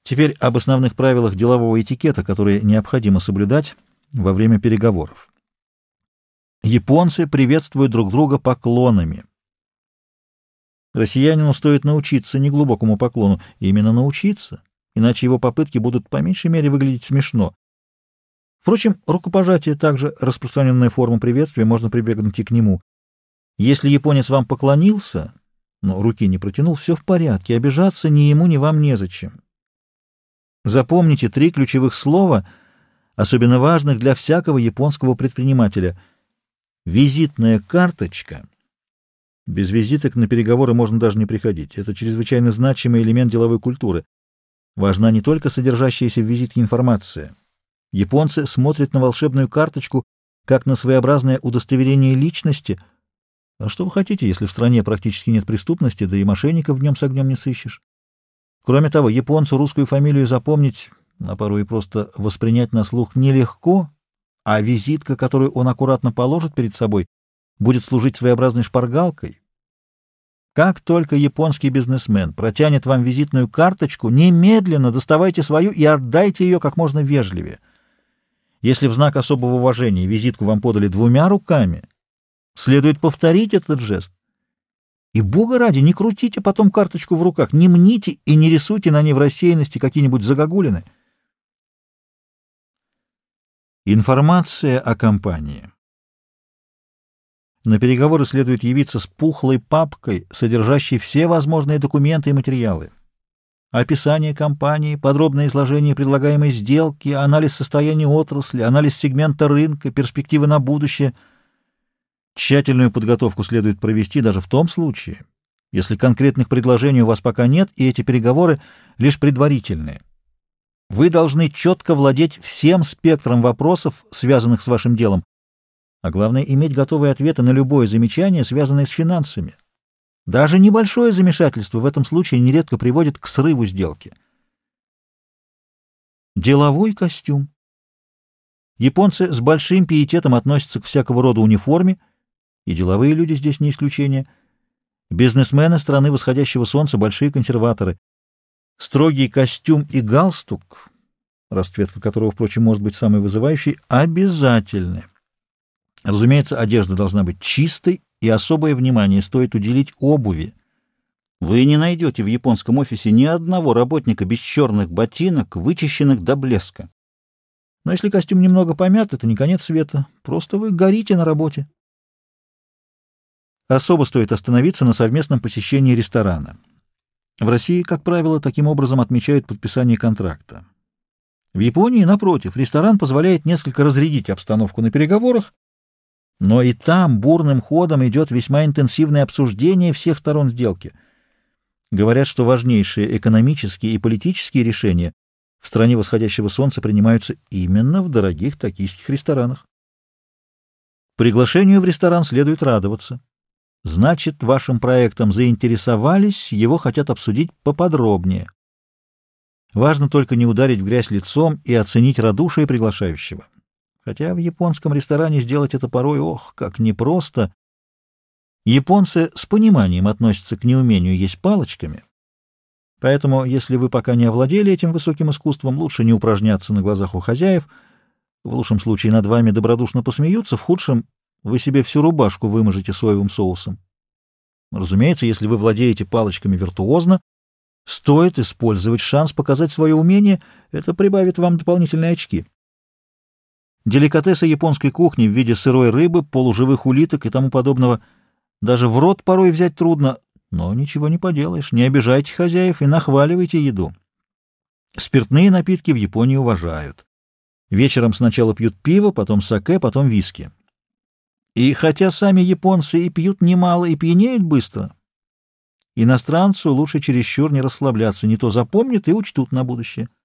Теперь об основных правилах делового этикета, которые необходимо соблюдать во время переговоров. Японцы приветствуют друг друга поклонами. Россиянину стоит научиться неглубокому поклону, именно научиться, иначе его попытки будут по меньшей мере выглядеть смешно. Впрочем, рукопожатие также распространенная форма приветствия, можно прибегнуть и к нему. Если японец вам поклонился, но руки не протянул, все в порядке, обижаться ни ему, ни вам незачем. Запомните 3 ключевых слова, особенно важных для всякого японского предпринимателя. Визитная карточка. Без визиток на переговоры можно даже не приходить. Это чрезвычайно значимый элемент деловой культуры. Важна не только содержащаяся в визитке информация. Японцы смотрят на волшебную карточку как на своеобразное удостоверение личности. А что вы хотите, если в стране практически нет преступности, да и мошенников днем с огнем не сыщешь? Кроме того, японцу русскую фамилию запомнить, а порой и просто воспринять на слух нелегко, а визитка, которую он аккуратно положит перед собой, будет служить своеобразной шпаргалкой. Как только японский бизнесмен протянет вам визитную карточку, немедленно доставайте свою и отдайте ее как можно вежливее. Если в знак особого уважения визитку вам подали 2 руками, следует повторить этот жест. И, Бога ради, не крутите потом карточку в руках, не мните и не рисуйте на ней в рассеянности какие-нибудь загогулины. Информация о компании. На переговоры следует явиться с пухлой папкой, содержащей все возможные документы и материалы. Описание компании, подробное изложение предлагаемой сделки, анализ состояния отрасли, анализ сегмента рынка, перспективы на будущее. Тщательную подготовку следует провести даже в том случае, если конкретных предложений у вас пока нет, и эти переговоры лишь предварительные. Вы должны четко владеть всем спектром вопросов, связанных с вашим делом, а главное — иметь готовые ответы на любое замечание, связанное с финансами. Даже небольшое замешательство в этом случае нередко приводит к срыву сделки. Деловой костюм. Японцы с большим пиететом относятся к всякого рода униформе, и деловые люди здесь не исключение. Бизнесмены страны восходящего солнца — большие консерваторы. Строгий костюм и галстук, расцветка которого, впрочем, может быть самой вызывающей, обязательны. Разумеется, одежда должна быть чистой, и особое внимание стоит уделить обуви. Вы не найдете в японском офисе ни одного работника без черных ботинок, вычищенных до блеска. Но если костюм немного помят, это не конец света, просто вы горите на работе. Особо стоит остановиться на совместном посещении ресторана. В России, как правило, таким образом отмечают подписание контракта. В Японии, напротив, ресторан позволяет несколько разрядить обстановку на переговорах, но и там бурным ходом идет весьма интенсивное обсуждение всех сторон сделки. Говорят, что важнейшие экономические и политические решения в стране восходящего солнца принимаются именно в дорогих токийских ресторанах. Приглашению в ресторан следует радоваться. Значит, вашим проектом заинтересовались, его хотят обсудить поподробнее. Важно только не ударить в грязь лицом и оценить радушие приглашающего. Хотя в японском ресторане сделать это порой, ох, как непросто. Японцы с пониманием относятся к неумению есть палочками, поэтому, если вы пока не овладели этим высоким искусством, лучше не упражняться на глазах у хозяев. В лучшем случае над вами добродушно посмеются, в худшем вы себе всю рубашку вымажете соевым соусом. Разумеется, если вы владеете палочками виртуозно, стоит использовать шанс показать свое умение, это прибавит вам дополнительные очки. Деликатесы японской кухни в виде сырой рыбы, полуживых улиток и тому подобного даже в рот порой взять трудно, но ничего не поделаешь, не обижайте хозяев и нахваливайте еду. Спиртные напитки в Японии уважают. Вечером сначала пьют пиво, потом саке, потом виски. И хотя сами японцы и пьют немало, и пьянеют быстро, иностранцу лучше чересчур не расслабляться, не то запомнят и учтут на будущее.